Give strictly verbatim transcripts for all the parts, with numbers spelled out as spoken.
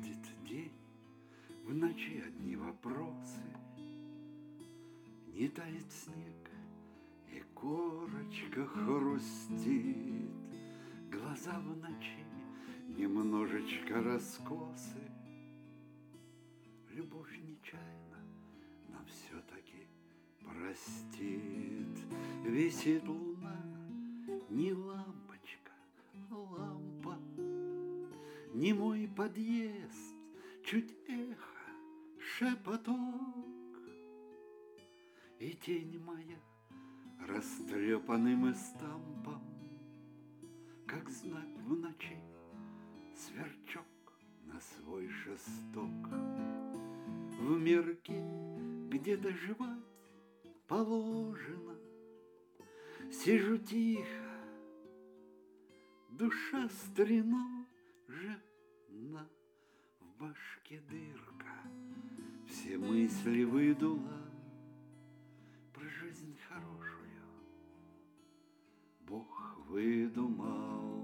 Уходит день, в ночи одни вопросы, не тает снег, и корочка хрустит. Глаза в ночи немножечко раскосы. Любовь нечаянно, но все-таки простит. Висит луна, не лампочка, а лампа. Не мой подъезд, чуть эхо, шепоток. И тень моя растрепанным эстампом, как знак в ночи, сверчок на свой шесток. В мирке, где доживать положено, сижу тихо, душа стреножена, в башке дырка, все мысли выдула. Про жизнь хорошую Бог выдумал.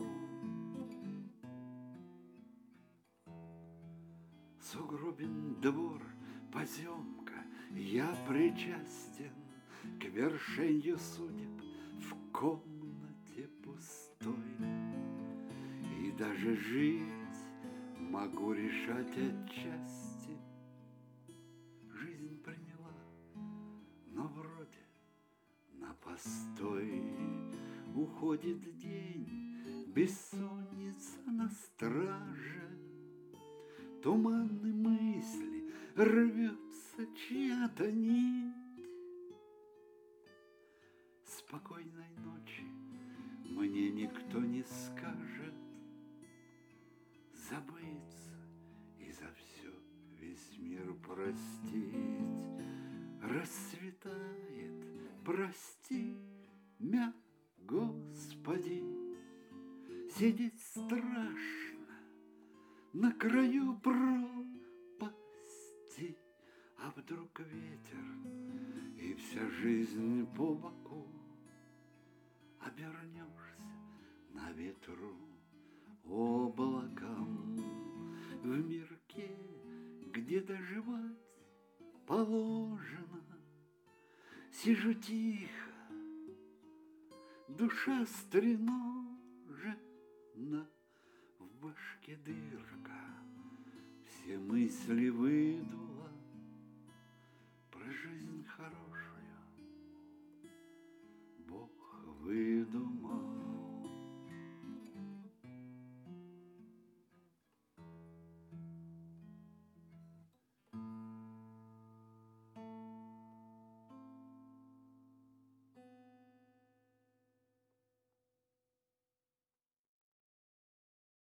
Сугробен двор, поземка, я причастен к вершенью судеб в комнате пустой. И даже жить могу решать отчасти. Жизнь приняла, но вроде на постой. Уходит день, бессонница на страже. Туманны мысли, рвется чья-то нить. Спокойной ночи мне никто не скажет. Забыться и за все весь мир простить. Расцветает, прости, мя, Господи. Сидеть страшно на краю пропасти, а вдруг ветер и вся жизнь по боку. Обернешься на ветру облаком в мирке, где доживать положено. Сижу тихо, душа стреножена, в башке дырка, все мысли выйдут.